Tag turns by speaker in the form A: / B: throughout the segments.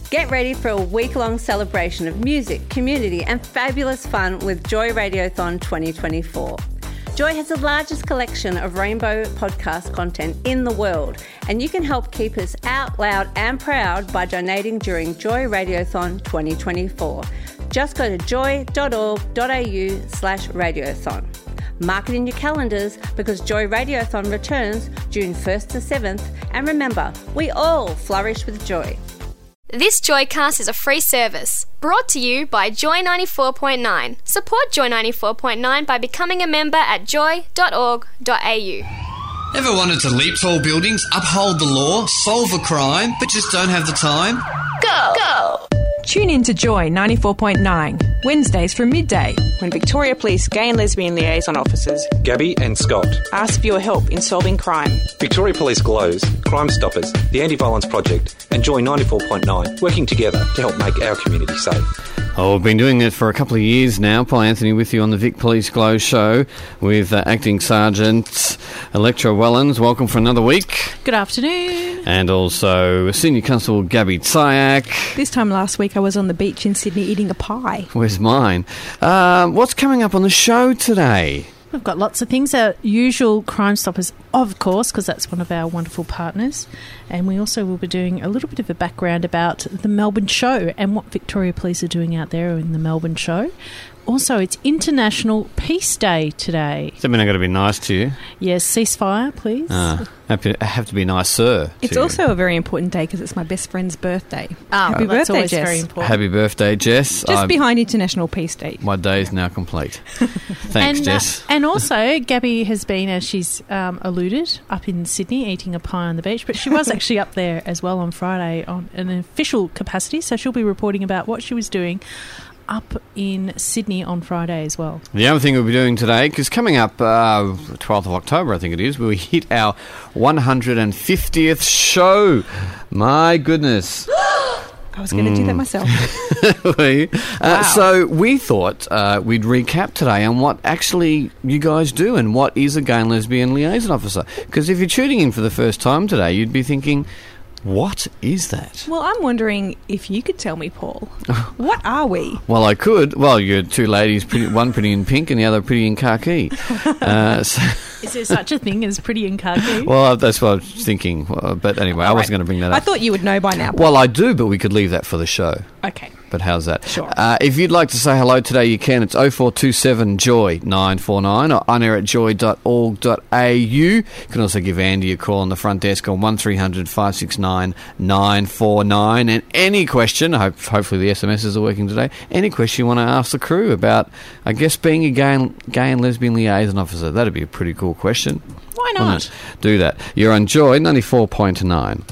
A: Get ready for a week-long celebration of music, community and fabulous fun with Joy Radiothon 2024. Joy has the largest collection of rainbow podcast content in the world, and you can help keep us out loud and proud by donating during Joy Radiothon 2024. Just go to joy.org.au/radiothon. Mark it in your calendars because Joy Radiothon returns June 1st to 7th, and remember, we all flourish with joy.
B: This Joycast is a free service brought to you by Joy 94.9. Support Joy 94.9 by becoming a member at joy.org.au.
C: Ever wanted to leap tall buildings, uphold the law, solve a crime, but just don't have the time?
B: Go!
D: Tune in to Joy 94.9, Wednesdays from midday, when Victoria Police Gay and Lesbian Liaison Officers
E: Gabby and Scott
D: ask for your help in solving crime.
E: Victoria Police Glows, Crime Stoppers, the Anti-Violence Project and Joy 94.9 working together to help make our community safe.
F: Oh, we've been doing it for a couple of years now. Paul Anthony with you on the Vic Police Glow show with Acting Sergeant Electra Wellens. Welcome for another week.
G: Good afternoon.
F: And also Senior Constable Gabby Tsyak.
D: This time last week I was on the beach in Sydney eating a pie.
F: Where's mine? What's coming up on the show today?
G: We've got lots of things. Our usual Crime Stoppers, of course, because that's one of our wonderful partners. And we also will be doing a little bit of a background about the Melbourne show and what Victoria Police are doing out there in the Melbourne show. Also, it's International Peace Day today.
F: Does that mean I've got to be nice to you?
G: Yes, ceasefire, please.
F: I have to be nice, sir.
D: It's also a very important day because it's my best friend's birthday.
G: Happy birthday,
D: always
G: Jess.
D: very
G: important.
F: Happy birthday, Jess.
D: Just behind International Peace Day.
F: My day is now complete. Thanks, Jess.
G: And also, Gabby has been, as she's alluded, up in Sydney eating a pie on the beach, but she was actually up there as well on Friday on an official capacity, so she'll be reporting about what she was doing up in Sydney on Friday as well.
F: The other thing we'll be doing today, because coming up 12th of October, I think it is, we hit our 150th show. My goodness.
D: I was going to do that myself.
F: Wow. So we thought we'd recap today on what actually you guys do and what is a gay and lesbian liaison officer. Because if you're tuning in for the first time today, you'd be thinking, what is that?
D: Well, I'm wondering if you could tell me, Paul. What are we?
F: Well, I could. Well, you're two ladies, one pretty in pink and the other pretty in khaki.
G: Is there such a thing as pretty in khaki?
F: Well, that's what I was thinking. But anyway, I wasn't going to bring that up.
D: I thought you would know by now.
F: Well, I do, but we could leave that for the show.
D: Okay.
F: But how's that?
D: Sure.
F: If you'd like to say hello today, you can. It's 0427 Joy 949 or unair@joy.org.au. You can also give Andy a call on the front desk on 1300 569 949. And any question, hopefully the SMSs are working today, any question you want to ask the crew about, I guess, being a gay and lesbian liaison officer, that'd be a pretty cool question.
G: Why not?
F: Do that. You're on Joy 94.9.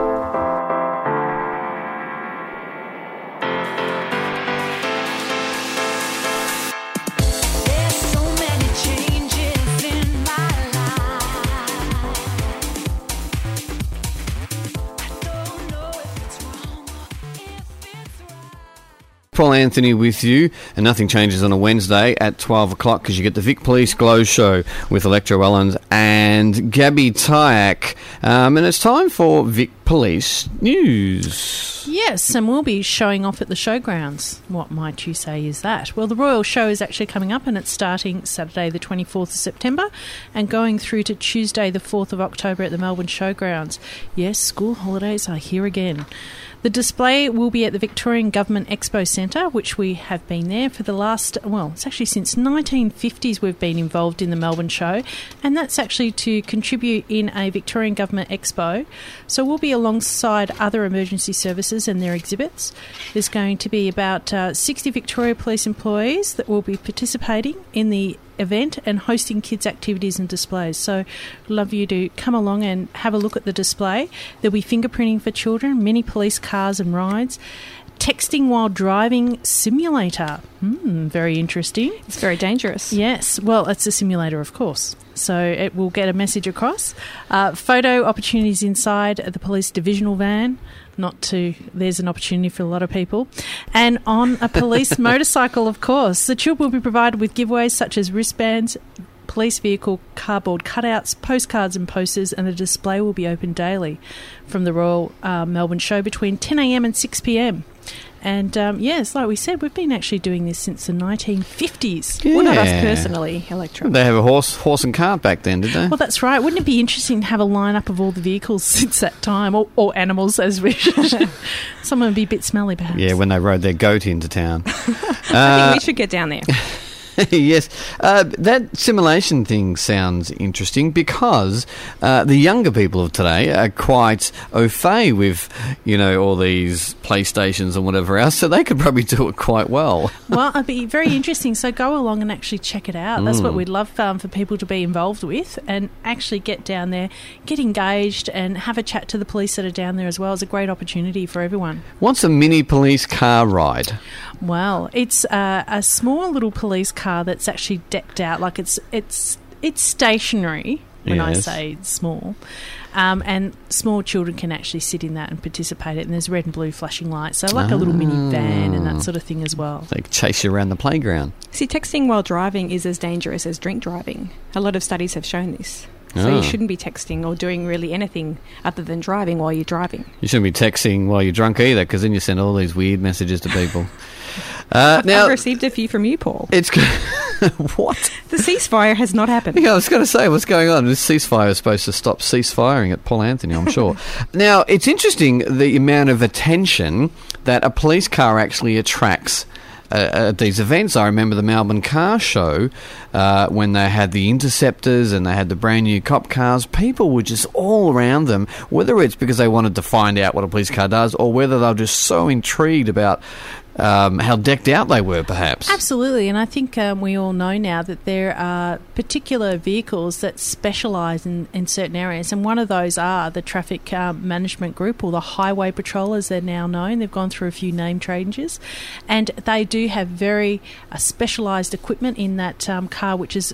F: Paul Anthony with you, and nothing changes on a Wednesday at 12 o'clock because you get the Vic Police Glow show with Electra Wellens and Gabby Tsyak. And it's time for Vic Police News.
G: Yes, and we'll be showing off at the showgrounds. What might you say is that? Well, the Royal Show is actually coming up and it's starting Saturday the 24th of September and going through to Tuesday the 4th of October at the Melbourne Showgrounds. Yes, school holidays are here again. The display will be at the Victorian Government Expo Centre, which we have been there for the last, well, it's actually since 1950s we've been involved in the Melbourne Show, and that's actually to contribute in a Victorian Government Expo. So we'll be alongside other emergency services and their exhibits. There's going to be about 60 Victoria Police employees that will be participating in the event and hosting kids' activities and displays. So love you to come along and have a look at the display. There'll be fingerprinting for children, mini police cars and rides, texting while driving simulator. Very interesting.
D: It's very dangerous.
G: Yes. Well, it's a simulator, of course. So it will get a message across. Photo opportunities inside the police divisional van. There's an opportunity for a lot of people. And on a police motorcycle, of course. The children will be provided with giveaways such as wristbands, police vehicle, cardboard cutouts, postcards and posters, and the display will be open daily from the Royal Melbourne Show between 10 a.m. and 6 p.m. And, yes, like we said, we've been actually doing this since the 1950s.
F: Yeah.
H: Well, not us personally, Electra.
F: They have a horse and cart back then, did they?
G: Well, that's right. Wouldn't it be interesting to have a lineup of all the vehicles since that time, or animals, as we should? Someone would be a bit smelly, perhaps.
F: Yeah, when they rode their goat into town.
H: I think we should get down there.
F: Yes. That simulation thing sounds interesting because the younger people of today are quite au fait with, all these PlayStations and whatever else, so they could probably do it quite well.
G: Well, it'd be very interesting. So go along and actually check it out. That's what we'd love for people to be involved with and actually get down there, get engaged and have a chat to the police that are down there as well. It's a great opportunity for everyone.
F: What's a mini police car ride?
G: Well, it's a small little police car that's actually decked out. Like it's stationary when I
F: Yes.
G: say small. And small children can actually sit in that and participate in it. And there's red and blue flashing lights. So like a little mini van and that sort of thing as well.
F: They chase you around the playground.
H: See, texting while driving is as dangerous as drink driving. A lot of studies have shown this. So
F: Oh.
H: you shouldn't be texting or doing really anything other than driving while you're driving.
F: You shouldn't be texting while you're drunk either, because then you send all these weird messages to people.
H: I've
F: Now,
H: received a few from you, Paul.
F: it's... What?
H: The ceasefire has not happened.
F: Yeah, I was going to say, what's going on? This ceasefire is supposed to stop ceasefiring at Paul Anthony, I'm sure. Now, it's interesting the amount of attention that a police car actually attracts at these events. I remember the Melbourne Car Show when they had the Interceptors and they had the brand new cop cars. People were just all around them, whether it's because they wanted to find out what a police car does or whether they were just so intrigued about how decked out they were, perhaps.
G: Absolutely, and I think we all know now that there are particular vehicles that specialise in certain areas, and one of those are the Traffic Management Group, or the Highway Patrol as they're now known. They've gone through a few name changes, and they do have very specialised equipment in that car, which is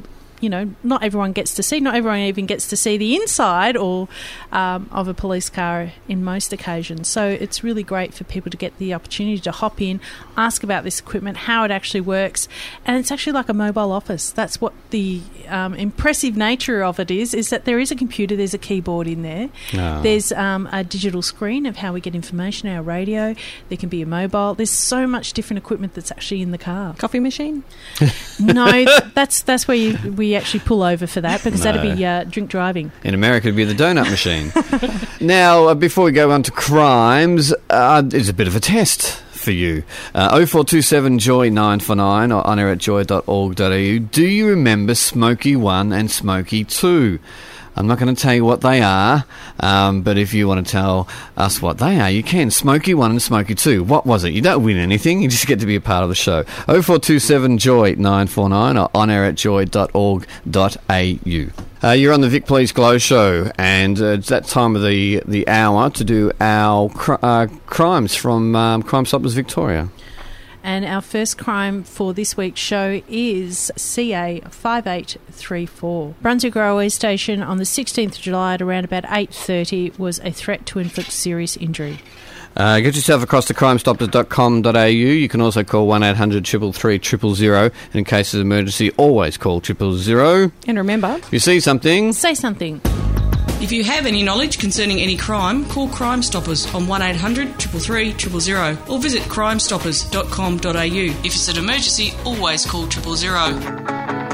G: not everyone gets to see. Not everyone even gets to see the inside or of a police car in most occasions. So it's really great for people to get the opportunity to hop in, ask about this equipment, how it actually works, and it's actually like a mobile office. That's what the impressive nature of it is that there is a computer, there's a keyboard in there.
F: Oh.
G: There's a digital screen of how we get information, our radio. There can be a mobile. There's so much different equipment that's actually in the car.
H: Coffee machine?
G: No, that's where we actually pull over for that, because that'd be drink driving.
F: In America, it'd be the donut machine. Now, before we go on to crimes, it's a bit of a test for you. 0427 Joy 949 or on air at joy.org.au. Do you remember Smokey 1 and Smokey 2? I'm not going to tell you what they are, but if you want to tell us what they are, you can. Smokey 1 and Smokey 2. What was it? You don't win anything. You just get to be a part of the show. 0427 Joy 949 or on air at joy.org.au. You're on the Vic Please Glow Show, and it's that time of the hour to do our crimes from Crime Stoppers Victoria.
G: And our first crime for this week's show is CA 5834. Brunswick Railway Station on the 16th of July at around about 8:30 was a threat to inflict serious injury.
F: Get yourself across to crimestoppers.com.au. You can also call 1800 333 000. And in case of emergency, always call 000.
H: And remember,
F: If you see something,
G: Say something.
I: If you have any knowledge concerning any crime, call Crime Stoppers on 1800 333 000 or visit crimestoppers.com.au. If it's an emergency, always call 000.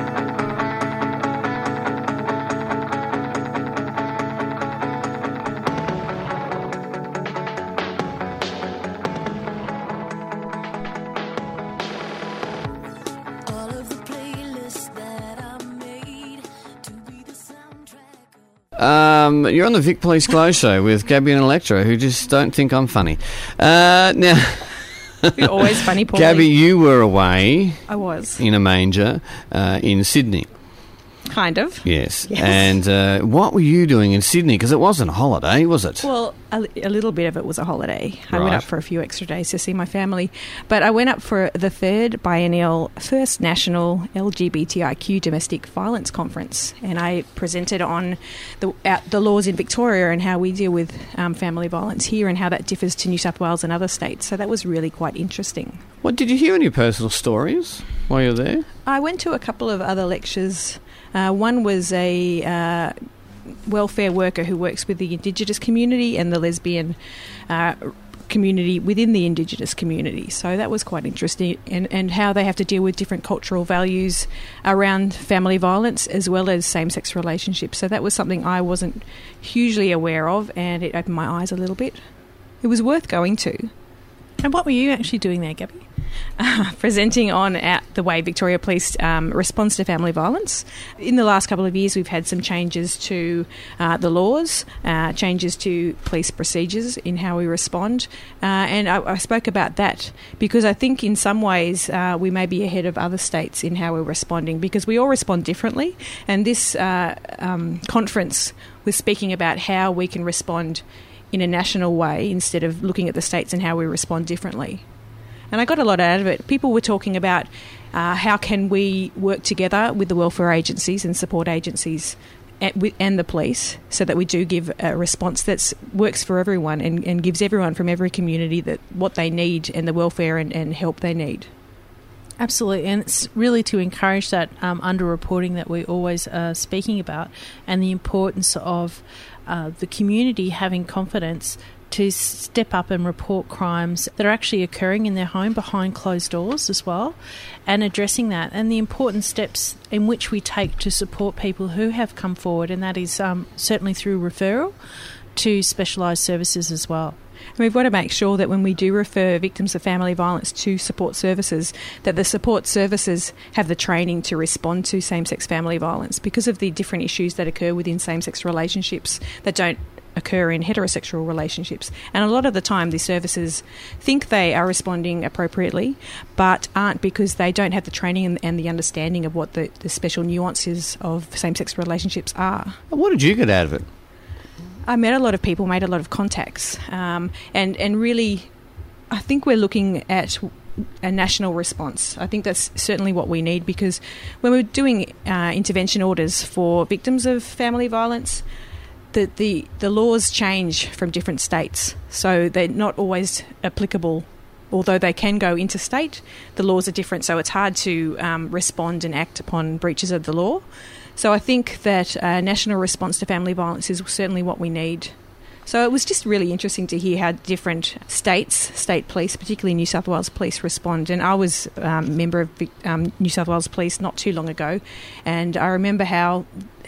F: you're on the Vic Police Glow Show with Gabby and Electra, who just don't think I'm funny. Now...
H: You're always funny, Paul.
F: Gabby, you were away
H: I was.
F: in a manger in Sydney.
H: Kind of.
F: Yes.
H: Yes.
F: And what were you doing in Sydney? Because it wasn't a holiday, was it?
H: Well, a little bit of it was a holiday. I
F: Right.
H: went up for a few extra days to see my family. But I went up for the third biennial First National LGBTIQ Domestic Violence Conference. And I presented on the laws in Victoria and how we deal with family violence here and how that differs to New South Wales and other states. So that was really quite interesting.
F: What, did you hear any personal stories while you were there?
H: I went to a couple of other lectures One was a welfare worker who works with the Indigenous community and the lesbian community within the Indigenous community. So that was quite interesting, and how they have to deal with different cultural values around family violence as well as same-sex relationships. So that was something I wasn't hugely aware of, and it opened my eyes a little bit. It was worth going to.
G: And what were you actually doing there, Gabby?
H: Presenting on the way Victoria Police responds to family violence. In the last couple of years, we've had some changes to the laws, changes to police procedures in how we respond. And I spoke about that because I think in some ways we may be ahead of other states in how we're responding, because we all respond differently. And this conference was speaking about how we can respond in a national way instead of looking at the states and how we respond differently. And I got a lot out of it. People were talking about how can we work together with the welfare agencies and support agencies and the police so that we do give a response that works for everyone and gives everyone from every community that what they need and the welfare and help they need.
G: Absolutely, and it's really to encourage that under-reporting that we always are speaking about, and the importance of the community having confidence to step up and report crimes that are actually occurring in their home behind closed doors as well, and addressing that, and the important steps in which we take to support people who have come forward, and that is certainly through referral to specialised services as well.
H: And we've got to make sure that when we do refer victims of family violence to support services, that the support services have the training to respond to same-sex family violence, because of the different issues that occur within same-sex relationships that don't occur in heterosexual relationships. And a lot of the time the services think they are responding appropriately but aren't, because they don't have the training and the understanding of what the special nuances of same-sex relationships are.
F: What did you get out of it?
H: I met a lot of people, made a lot of contacts, and really I think we're looking at a national response. I think that's certainly what we need, because when we're doing intervention orders for victims of family violence, the laws change from different states, so they're not always applicable. Although they can go interstate, the laws are different, so it's hard to respond and act upon breaches of the law. So I think that a national response to family violence is certainly what we need. So it was just really interesting to hear how different states, state police, particularly New South Wales Police, respond. And I was a member of New South Wales Police not too long ago, and I remember how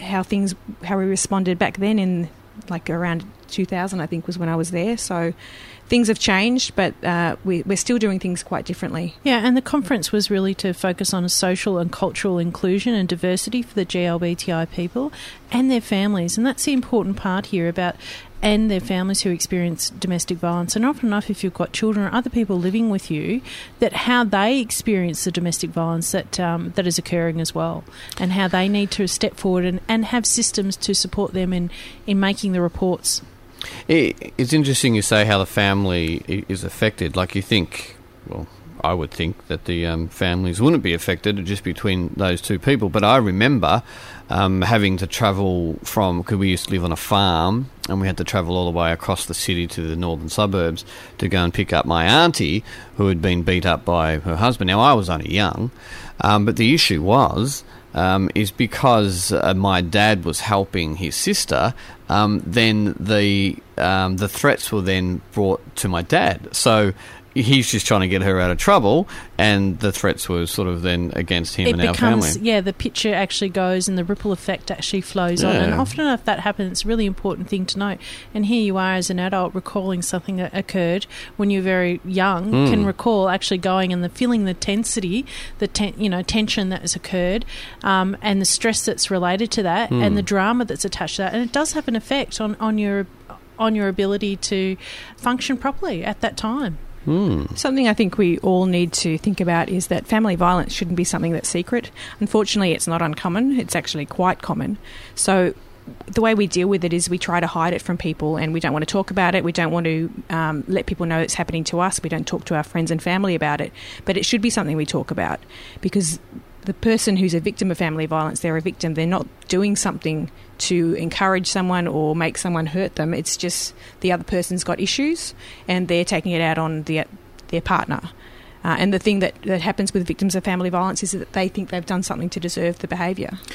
H: we responded back then in like around 2000, I think was when I was there. So things have changed, but we're still doing things quite differently.
G: Yeah, and the conference was really to focus on a social and cultural inclusion and diversity for the GLBTI people and their families. And that's the important part here about and their families who experience domestic violence. And often enough, if you've got children or other people living with you, that how they experience the domestic violence that is occurring as well, and how they need to step forward and have systems to support them in making the reports.
F: It's interesting you say how the family is affected. Like you think, well, I would think that the families wouldn't be affected just between those two people. But I remember having to travel because we used to live on a farm, and we had to travel all the way across the city to the northern suburbs to go and pick up my auntie who had been beat up by her husband. Now, I was only young, but the issue was is because my dad was helping his sister, then the threats were then brought to my dad. So he's just trying to get her out of trouble, and the threats were sort of then against him our family.
G: Yeah, the picture actually goes and the ripple effect actually flows on. And often enough that happens, it's a really important thing to note. And here you are as an adult recalling something that occurred when you were very young, can recall actually going and feeling the tensity, tension that has occurred, and the stress that's related to that, and the drama that's attached to that. And it does have an effect on your ability to function properly at that time.
H: Something I think we all need to think about is that family violence shouldn't be something that's secret. Unfortunately, it's not uncommon. It's actually quite common. So the way we deal with it is we try to hide it from people, and we don't want to talk about it. We don't want to let people know it's happening to us. We don't talk to our friends and family about it. But it should be something we talk about, because the person who's a victim of family violence, they're a victim. They're not doing something to encourage someone or make someone hurt them. It's just the other person's got issues and they're taking it out on their partner. And the thing that happens with victims of family violence is that they think they've done something to deserve the behaviour.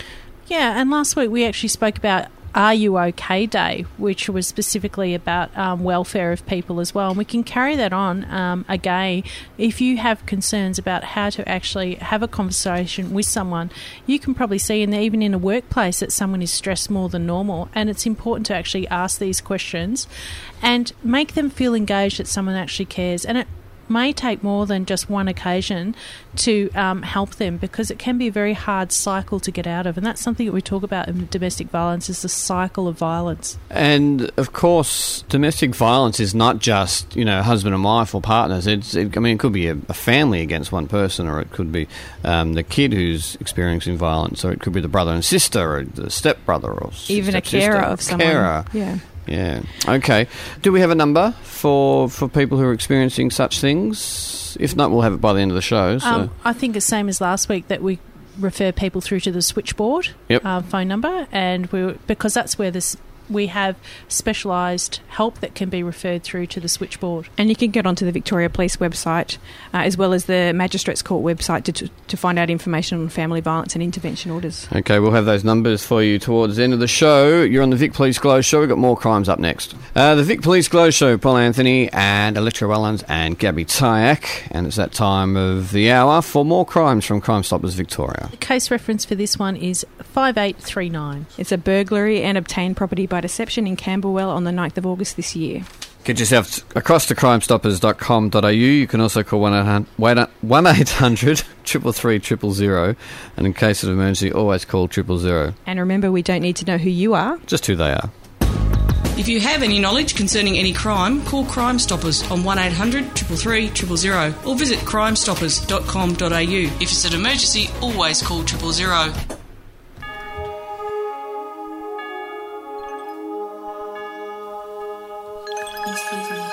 G: Yeah, and last week we actually spoke about Are You OK Day, which was specifically about welfare of people as well. And we can carry that on again. If you have concerns about how to actually have a conversation with someone, you can probably see, even in a workplace, that someone is stressed more than normal. And it's important to actually ask these questions and make them feel engaged, that someone actually cares. And it may take more than just one occasion to help them, because it can be a very hard cycle to get out of, and that's something that we talk about in domestic violence, is the cycle of violence.
F: And of course, domestic violence is not just husband and wife or partners. It could be a family against one person, or it could be the kid who's experiencing violence, or it could be the brother and sister, or the stepbrother, or
H: even a carer of someone.
F: Yeah. Okay. Do we have a number for people who are experiencing such things? If not, we'll have it by the end of the show. So.
G: I think the same as last week, that we refer people through to the switchboard phone number, and because that's where we have specialised help that can be referred through to the switchboard.
H: And you can get onto the Victoria Police website as well as the Magistrates Court website to find out information on family violence and intervention orders.
F: Okay, we'll have those numbers for you towards the end of the show. You're on the Vic Police Glow Show. We've got more crimes up next. The Vic Police Glow Show, Paul Anthony and Electra Wellens and Gabby Tyack. And it's that time of the hour for more crimes from Crime Stoppers Victoria.
G: The case reference for this one is 5839.
H: It's a burglary and obtained property by deception in Camberwell on the 9th of August this year.
F: Get yourself across to crimestoppers.com.au. You can also call 1-800 333 000, and in case of emergency, always call 000.
H: And remember, we don't need to know who you are,
F: just who they are.
I: If you have any knowledge concerning any crime, call Crime Stoppers on 1-800 333 000 or visit crimestoppers.com.au. If it's an emergency, always call 000. Excuse me.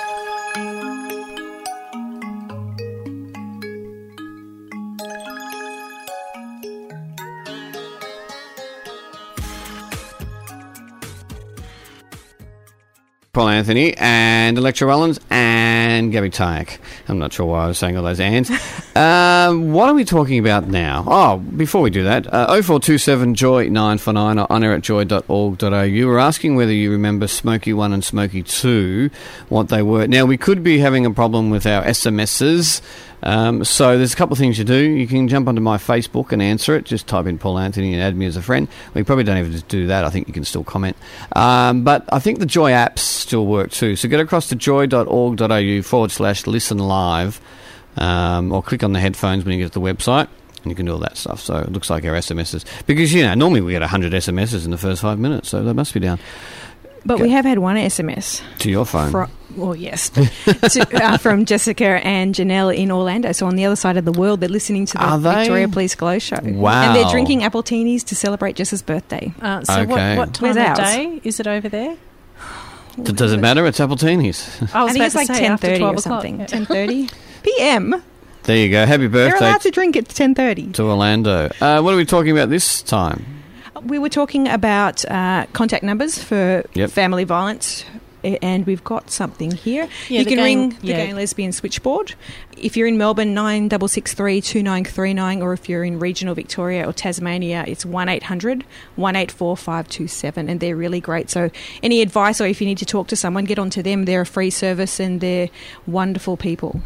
F: Paul Anthony and Electra Wellens and Gabby Tyack. I'm not sure why I was saying all those ands. What are we talking about now? Oh, before we do that, 0427 Joy 949 or onair@joy.org.au. We're asking whether you remember Smoky 1 and Smoky 2, what they were. Now, we could be having a problem with our SMSs. So there's a couple of things you do. You can jump onto my Facebook and answer it. Just type in Paul Anthony and add me as a friend. We probably don't even do that. I think you can still comment. But I think the Joy apps still work too. So get across to joy.org.au/listen live, or click on the headphones when you get to the website, and you can do all that stuff. So it looks like our SMSs. Because, normally we get 100 SMSs in the first 5 minutes, so they must be down.
H: But we have had one SMS.
F: To your phone.
H: Yes. From Jessica and Janelle in Orlando. So on the other side of the world, they're listening to the Victoria Police Glow Show.
F: Wow.
H: And they're drinking apple-teenies to celebrate Jess's birthday.
F: Okay.
G: What time of day is it over there?
F: Does it matter? It's apple-teenies.
H: I think it's like 10:30 or something. 10:30 p.m.
F: There you go. Happy birthday.
H: They're allowed to drink at 10:30.
F: To Orlando. What are we talking about this time?
H: We were talking about contact numbers for family violence, and we've got something here.
G: Yeah,
H: you can ring the Gay and Lesbian Switchboard. If you're in Melbourne, 9663 2939, or if you're in regional Victoria or Tasmania, it's 1-800 184 527, and they're really great. So any advice, or if you need to talk to someone, get onto them. They're a free service and they're wonderful people.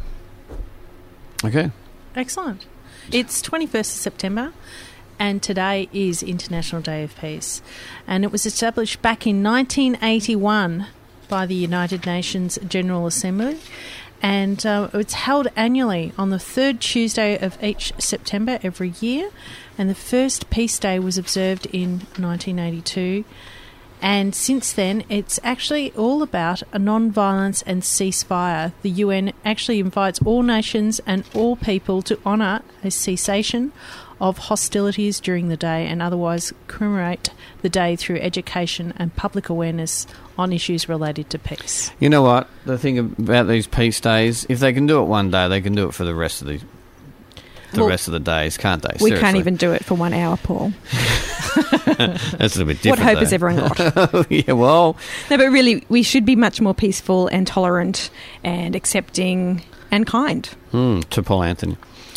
F: Okay.
G: Excellent. It's 21st of September. And today is International Day of Peace. And it was established back in 1981 by the United Nations General Assembly. And it's held annually on the third Tuesday of each September every year. And the first Peace Day was observed in 1982. And since then, it's actually all about a non-violence and ceasefire. The UN actually invites all nations and all people to honour a cessation of hostilities during the day and otherwise commemorate the day through education and public awareness on issues related to peace.
F: You know what? The thing about these peace days, if they can do it one day, they can do it for the rest of the rest of the days, can't they?
H: We can't even do it for 1 hour, Paul.
F: That's a little bit different.
H: What hope has everyone got?
F: Yeah, well...
H: No, but really, we should be much more peaceful and tolerant and accepting and kind.
F: To Paul Anthony.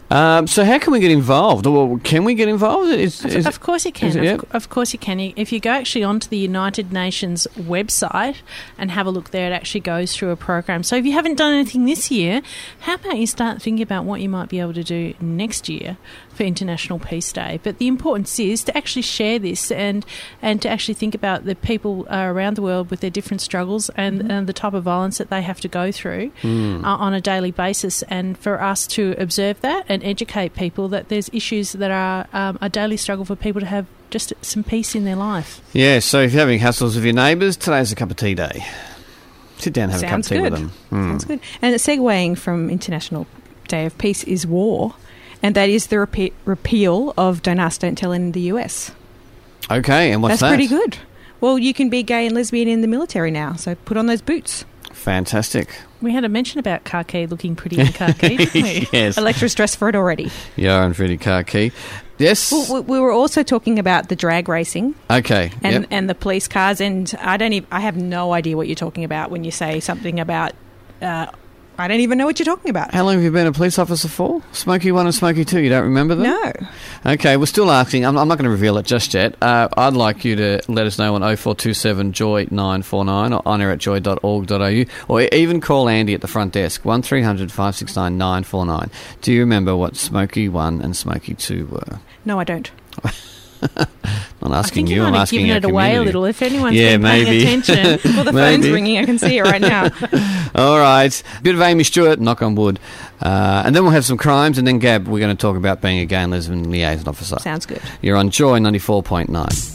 F: So how can we get involved? Or can we get involved?
G: Of course you can.
F: Yep.
G: Of course you can. If you go actually onto the United Nations website and have a look there, it actually goes through a program. So if you haven't done anything this year, how about you start thinking about what you might be able to do next year for International Peace Day? But the importance is to actually share this and to actually think about the people around the world with their different struggles and the type of violence that they have to go through on a daily basis, and for us to observe that and educate people that there's issues that are a daily struggle for people to have just some peace in their life.
F: Yeah, so if you're having hassles with your neighbours, today's a cup of tea day. Sit down and have a cup of tea with them.
H: Sounds good. And segueing from International Day of Peace is war, and that is the repeal of Don't Ask, Don't Tell in the US.
F: Okay, and what's that?
H: That's pretty good. Well, you can be gay and lesbian in the military now, so put on those boots.
F: Fantastic.
G: We had a mention about khaki looking pretty in khaki, didn't we?
F: Yes.
H: Electra's dressed for it already.
F: Yeah, I'm pretty khaki. Yes.
H: Well, we were also talking about the drag racing.
F: Okay.
H: And the police cars, and I have no idea what you're talking about when you say something about... I don't even know what you're talking about.
F: How long have you been a police officer for? Smokey 1 and Smokey 2, you don't remember them?
H: No.
F: Okay, we're still asking. I'm not going to reveal it just yet. I'd like you to let us know on 0427 Joy 949 or onair@joy.org.au, or even call Andy at the front desk, 1300 569 949. Do you remember what Smokey 1 and Smokey 2 were?
H: No, I don't.
F: Not asking
G: you.
F: I'm asking
G: giving it away a little. If anyone's been
F: maybe.
G: paying attention.
H: Well, the phone's ringing. I can see it right now.
F: All right. Bit of Amy Stewart, knock on wood. And then we'll have some crimes, and then, Gab, we're going to talk about being a gay and lesbian liaison officer.
H: Sounds good.
F: You're on Joy 94.9.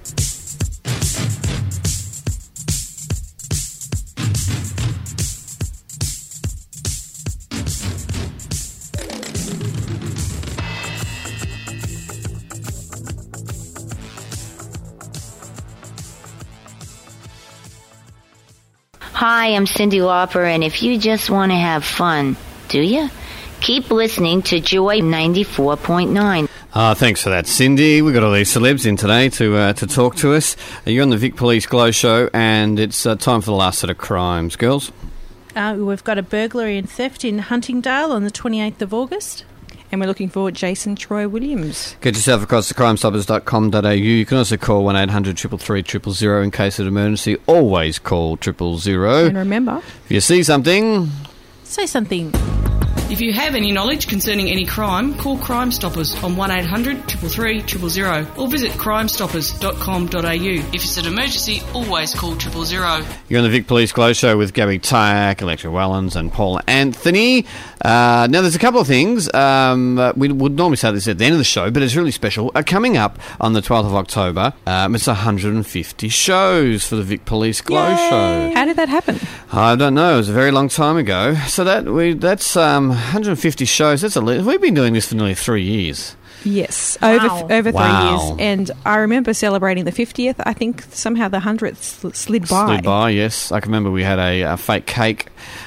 J: Hi, I'm Cyndi Lauper, and if you just want to have fun, do you? Keep listening to Joy 94.9.
F: Thanks for that, Cindy. We've got all these celebs in today to talk to us. You're on the Vic Police Glow Show, and it's time for the last set of crimes. Girls?
G: We've got a burglary and theft in Huntingdale on the 28th of August.
H: And we're looking for Jason Troy Williams.
F: Get yourself across to crimestoppers.com.au. You can also call 1800 333 000 in case of emergency. Always call 000.
H: And remember,
F: if you see something,
G: say something.
I: If you have any knowledge concerning any crime, call Crime Stoppers on 1800 333 000 or visit crimestoppers.com.au. If it's an emergency, always call 000.
F: You're on the Vic Police Glow Show with Gabby Tyak, Electra Wellens and Paul Anthony. Now, there's a couple of things. We would normally say this at the end of the show, but it's really special. Coming up on the 12th of October, it's 150 shows for the Vic Police Glow Show.
H: How did that happen?
F: I don't know. It was a very long time ago. So that's 150 shows. That's we've been doing this for nearly 3 years.
H: Yes,
G: Wow.
H: over 3
F: Wow.
H: years. And I remember celebrating the 50th. I think somehow the 100th slid by.
F: Slid by, yes. I can remember we had a fake cake.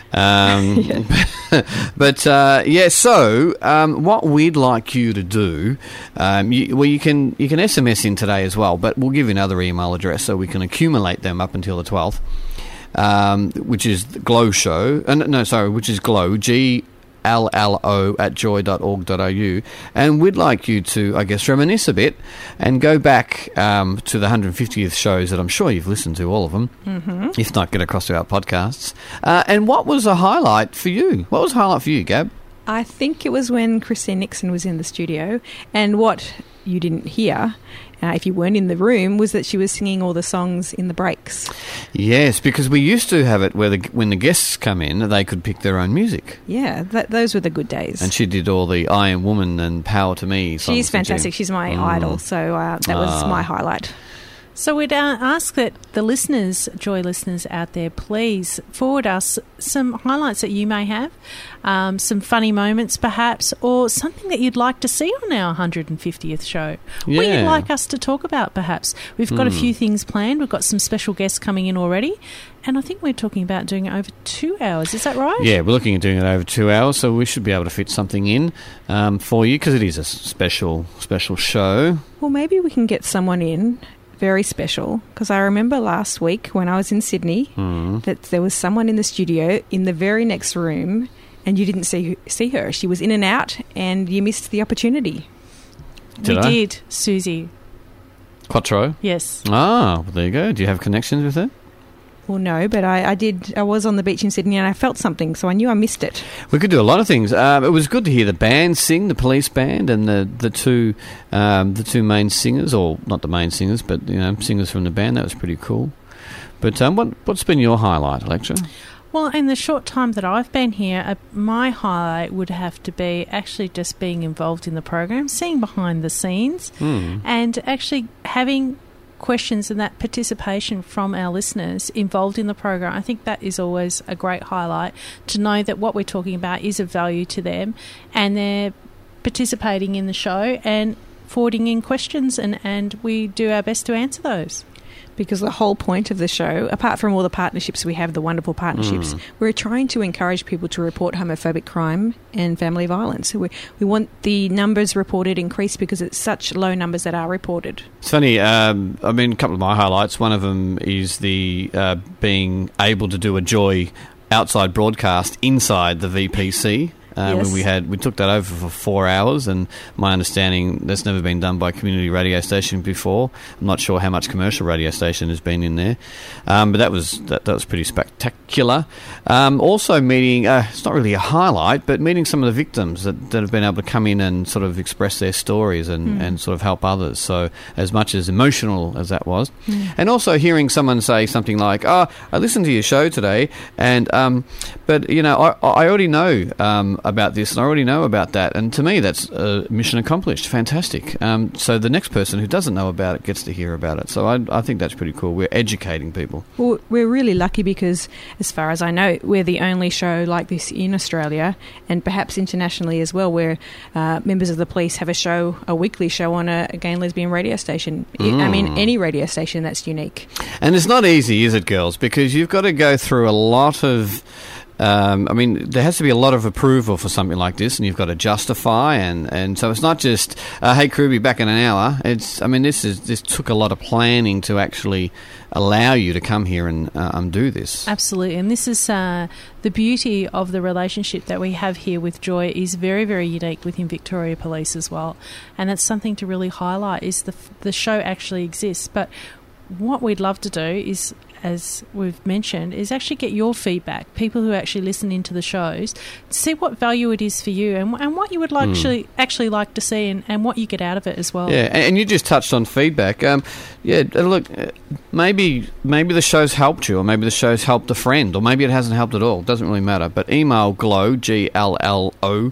F: But so what we'd like you to do, you can SMS in today as well, but we'll give you another email address so we can accumulate them up until the 12th, which is the Glow Show. Which is Glow, GLLO@joy.org.au, and we'd like you to, I guess, reminisce a bit and go back to the 150th shows that I'm sure you've listened to, all of them. Mm-hmm. If not, get across to our podcasts. And what was a highlight for you? What was a highlight for you, Gab?
H: I think it was when Christine Nixon was in the studio, and what you didn't hear, if you weren't in the room, was that she was singing all the songs in the breaks.
F: Yes, because we used to have it where when the guests come in, they could pick their own music.
H: Yeah, those were the good days.
F: And she did all the I Am Woman and Power to Me songs.
H: She's fantastic. She's my idol, so that was my highlight.
G: So we'd ask that the listeners, Joy listeners out there, please forward us some highlights that you may have, some funny moments perhaps, or something that you'd like to see on our 150th show.
F: Yeah.
G: What you'd like us to talk about perhaps. We've got a few things planned. We've got some special guests coming in already. And I think we're talking about doing it over 2 hours. Is that right?
F: Yeah, we're looking at doing it over 2 hours, so we should be able to fit something in for you, because it is a special show.
H: Well, maybe we can get someone in very special, because I remember last week when I was in Sydney that there was someone in the studio in the very next room, and you didn't see her. She was in and out, and you missed the opportunity.
G: We did, Susie.
F: Quattro?
G: Yes.
F: Ah, well, there you go. Do you have connections with her?
H: Well, no, but I did. I was on the beach in Sydney and I felt something, so I knew I missed it.
F: We could do a lot of things. It was good to hear the band sing, the police band, and the two main singers, or not the main singers, but singers from the band. That was pretty cool. But what's been your highlight, Electra?
G: Well, in the short time that I've been here, my highlight would have to be actually just being involved in the program, seeing behind the scenes, and actually having questions and that participation from our listeners involved in the program. I think that is always a great highlight, to know that what we're talking about is of value to them and they're participating in the show and forwarding in questions, and we do our best to answer those.
H: Because the whole point of the show, apart from all the partnerships we have, the wonderful partnerships, we're trying to encourage people to report homophobic crime and family violence. We want the numbers reported increased because it's such low numbers that are reported. It's
F: funny, a couple of my highlights, one of them is the being able to do a Joy outside broadcast inside the VPC. When we took that over for 4 hours, and my understanding that's never been done by a community radio station before. I'm not sure how much commercial radio station has been in there, but that was pretty spectacular. Also meeting, it's not really a highlight, but meeting some of the victims that have been able to come in and sort of express their stories and sort of help others. So as much as emotional as that was, and also hearing someone say something like, "Oh, I listened to your show today, and but I already know about this, and I already know about that," and to me that's mission accomplished. Fantastic. So the next person who doesn't know about it gets to hear about it. So I think that's pretty cool. We're educating people.
H: Well, we're really lucky because, as far as I know, we're the only show like this in Australia, and perhaps internationally as well, where members of the police have a weekly show on a gay and lesbian radio station. I mean, any radio station. That's unique.
F: And it's not easy, is it, girls? Because you've got to go through a lot of there has to be a lot of approval for something like this, and you've got to justify, and so it's not just, hey, crew, be back in an hour. This took a lot of planning to actually allow you to come here and do this.
G: Absolutely, and this is the beauty of the relationship that we have here with Joy is very, very unique within Victoria Police as well, and that's something to really highlight, is the show actually exists. But what we'd love to do is, as we've mentioned, is actually get your feedback, people who actually listen into the shows, see what value it is for you and what you would actually like to see and what you get out of it as well.
F: Yeah, and you just touched on feedback. Look, maybe the show's helped you, or maybe the show's helped a friend, or maybe it hasn't helped at all. It doesn't really matter. But email GLOW, GLLO,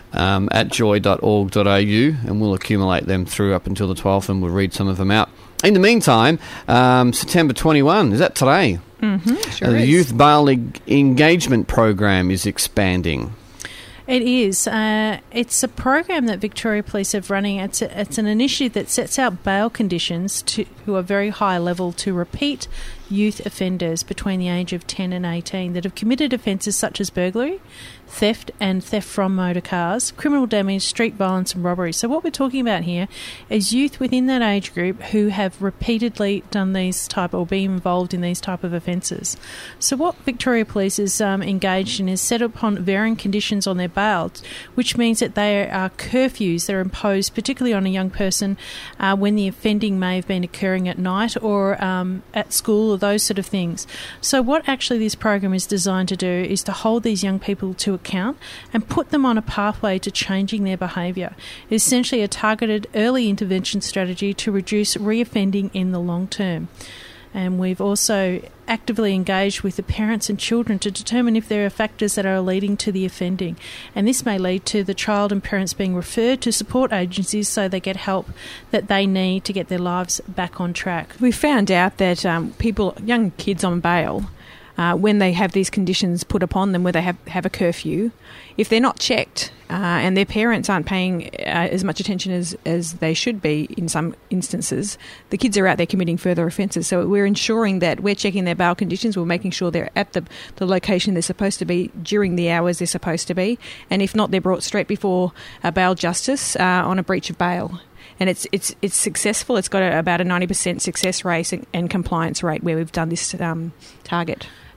F: at joy.org.au, and we'll accumulate them through up until the 12th, and we'll read some of them out. In the meantime, September 21, is that today?
H: Mm-hmm, sure
F: the
H: is.
F: Youth Bail Engagement Program is expanding.
G: It is. It's a program that Victoria Police have running. It's an initiative that sets out bail conditions who are very high level to repeat youth offenders between the age of 10 and 18 that have committed offences such as burglary, theft and theft from motor cars, criminal damage, street violence and robbery. So what we're talking about here is youth within that age group who have repeatedly done these type or been involved in these type of offences. So what Victoria Police is engaged in is set upon varying conditions on their bail, which means that there are curfews that are imposed particularly on a young person when the offending may have been occurring at night or at school or those sort of things. So what actually this program is designed to do is to hold these young people to account and put them on a pathway to changing their behaviour. It's essentially a targeted early intervention strategy to reduce reoffending in the long term. And we've also actively engaged with the parents and children to determine if there are factors that are leading to the offending. And this may lead to the child and parents being referred to support agencies so they get help that they need to get their lives back on track.
H: We found out that young kids on bail, when they have these conditions put upon them where they have a curfew, if they're not checked and their parents aren't paying as much attention as they should be in some instances, the kids are out there committing further offences. So we're ensuring that we're checking their bail conditions, we're making sure they're at the location they're supposed to be during the hours they're supposed to be, and if not, they're brought straight before bail justice on a breach of bail. And it's successful. It's got about a 90% success rate and compliance rate where we've done this target.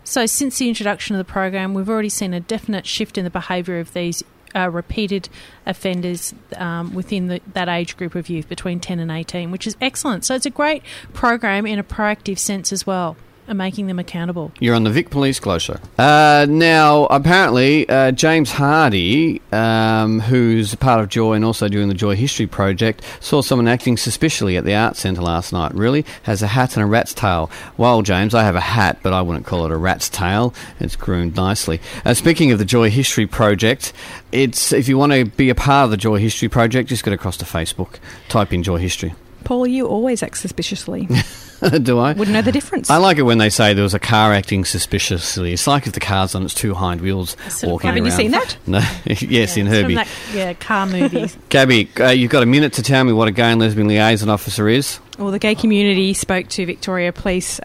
G: So since the introduction of the program, we've already seen a definite shift in the behaviour of these repeated offenders within that age group of youth between 10 and 18, which is excellent. So it's a great program in a proactive sense as well, and making them accountable.
F: You're on the Vic Police Glow Show. Now, apparently, James Hardy, who's part of Joy and also doing the Joy History Project, saw someone acting suspiciously at the Arts Centre last night. Really? Has a hat and a rat's tail. Well, James, I have a hat, but I wouldn't call it a rat's tail. It's groomed nicely. Speaking of the Joy History Project, if you want to be a part of the Joy History Project, just go across to Facebook, type in Joy History.
H: Paul, you always act suspiciously.
F: Do I?
H: Wouldn't know the difference.
F: I like it when they say there was a car acting suspiciously. It's like if the car's on its two hind wheels walking around.
H: Haven't you seen that?
F: No. Yes, in Herbie.
G: From that, car movie.
F: Gabby, you've got a minute to tell me what a gay and lesbian liaison officer is.
H: Well, the gay community spoke to Victoria Police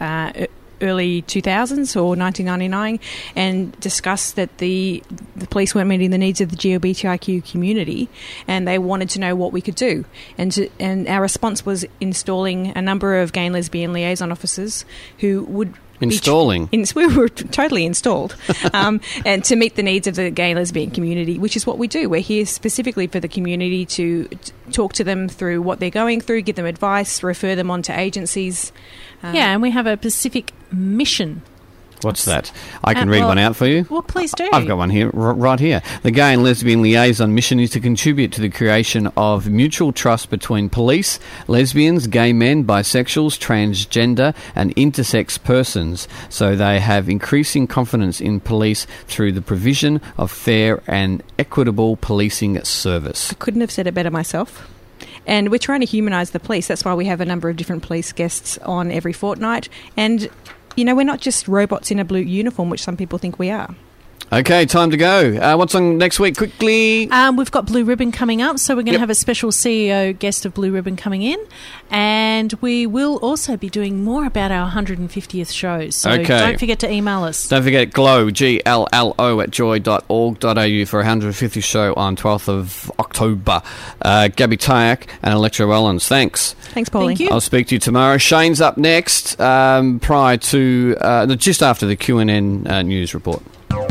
H: early 2000s or 1999 and discussed that the police weren't meeting the needs of the LGBTIQ community, and they wanted to know what we could do. And our response was installing a number of gay and lesbian liaison officers who would...
F: Installing?
H: We were totally installed. And to meet the needs of the gay and lesbian community, which is what we do. We're here specifically for the community to talk to them through what they're going through, give them advice, refer them on to agencies.
G: And we have a specific mission.
F: What's that? I can read one out for you.
G: Well, please do.
F: I've got one here, right here. The Gay and Lesbian Liaison mission is to contribute to the creation of mutual trust between police, lesbians, gay men, bisexuals, transgender and intersex persons, so they have increasing confidence in police through the provision of fair and equitable policing service.
H: I couldn't have said it better myself. And we're trying to humanise the police. That's why we have a number of different police guests on every fortnight. And, you know, we're not just robots in a blue uniform, which some people think we are.
F: Okay, time to go. What's on next week? Quickly.
G: We've got Blue Ribbon coming up, so we're going to have a special CEO guest of Blue Ribbon coming in. And we will also be doing more about our 150th shows. So don't forget to email us.
F: Don't forget GLOW, GLLO at joy.org.au for our 150th show on 12th of October. Gabby Tyack and Electra Rollins. Thanks.
H: Thanks, Pauline.
G: Thank you.
F: I'll speak to you tomorrow. Shane's up next, prior to just after the QNN news report.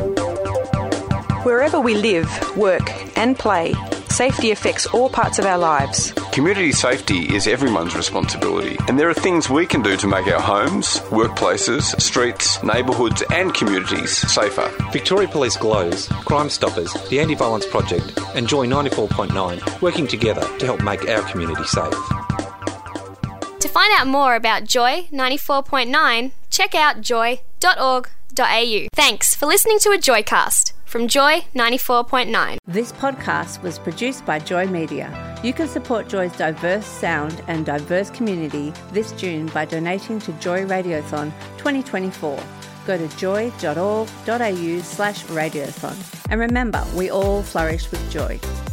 D: Wherever we live, work and play, safety affects all parts of our lives.
K: Community safety is everyone's responsibility, and there are things we can do to make our homes, workplaces, streets, neighbourhoods and communities safer.
E: Victoria Police Glows, Crime Stoppers, the Anti-Violence Project and Joy 94.9 working together to help make our community safe.
B: To find out more about Joy 94.9, check out joy.org.au. Thanks for listening to a Joycast from Joy 94.9.
A: This podcast was produced by Joy Media. You can support Joy's diverse sound and diverse community this June by donating to Joy Radiothon 2024. Go to joy.org.au/radiothon. And remember, we all flourish with joy.